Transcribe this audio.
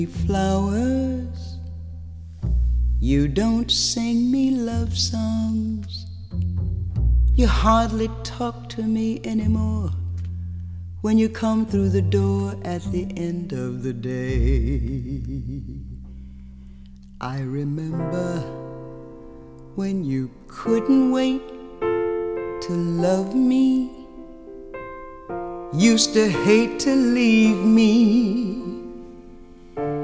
Flowers, you don't sing me love songs. You hardly talk to me anymore when you come through the door at the end of the day. I remember when you couldn't wait to love me, used to hate to leave me.